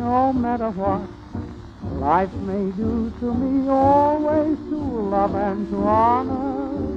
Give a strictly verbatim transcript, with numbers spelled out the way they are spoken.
no matter what life may do to me, always to love and to honor.